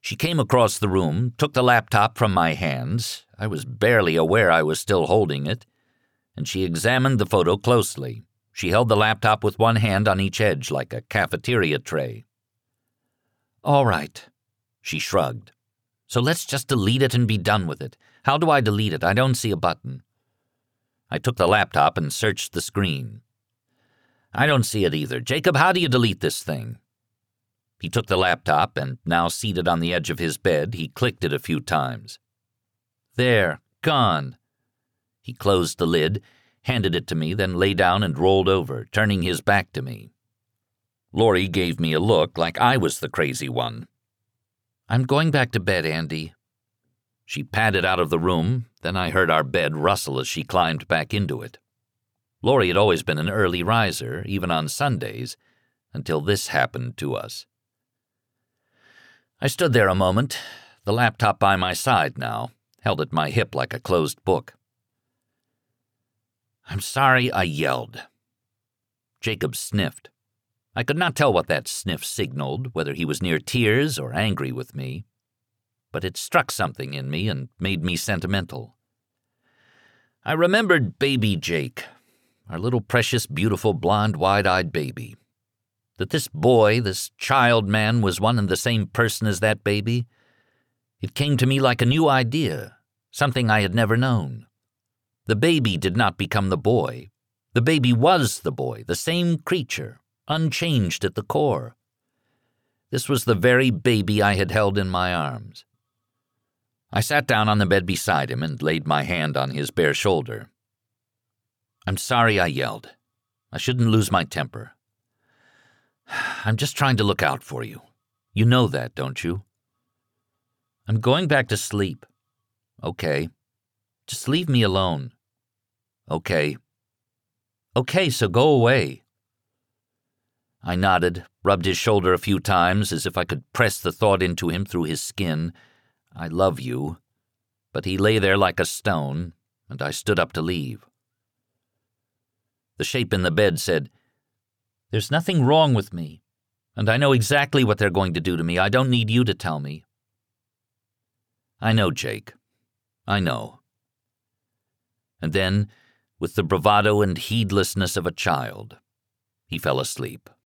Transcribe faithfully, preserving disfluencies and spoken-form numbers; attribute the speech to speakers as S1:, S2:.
S1: She came across the room, took the laptop from my hands. I was barely aware I was still holding it, and she examined the photo closely. She held the laptop with one hand on each edge like a cafeteria tray. "All right," she shrugged. "So let's just delete it and be done with it. How do I delete it? I don't see a button." I took the laptop and searched the screen. "I don't see it either. Jacob, how do you delete this thing?" He took the laptop, and now seated on the edge of his bed, he clicked it a few times. "There, gone." He closed the lid, handed it to me, then lay down and rolled over, turning his back to me. Lori gave me a look like I was the crazy one. "I'm going back to bed, Andy." She padded out of the room, then I heard our bed rustle as she climbed back into it. Lori had always been an early riser, even on Sundays, until this happened to us. I stood there a moment, the laptop by my side now, held at my hip like a closed book. "I'm sorry," I yelled. Jacob sniffed. I could not tell what that sniff signaled, whether he was near tears or angry with me, but it struck something in me and made me sentimental. I remembered baby Jake, our little precious, beautiful, blonde, wide-eyed baby. That this boy, this child man, was one and the same person as that baby, it came to me like a new idea, something I had never known. The baby did not become the boy. The baby was the boy, the same creature, unchanged at the core. This was the very baby I had held in my arms. I sat down on the bed beside him and laid my hand on his bare shoulder. "I'm sorry," I yelled. "I shouldn't lose my temper. I'm just trying to look out for you. You know that, don't you?" "I'm going back to sleep." "Okay. Just leave me alone." "Okay." "Okay, so go away." I nodded, rubbed his shoulder a few times as if I could press the thought into him through his skin. "I love you." But he lay there like a stone, and I stood up to leave. The shape in the bed said, "There's nothing wrong with me, and I know exactly what they're going to do to me. I don't need you to tell me." "I know, Jake. I know." And then, with the bravado and heedlessness of a child, he fell asleep.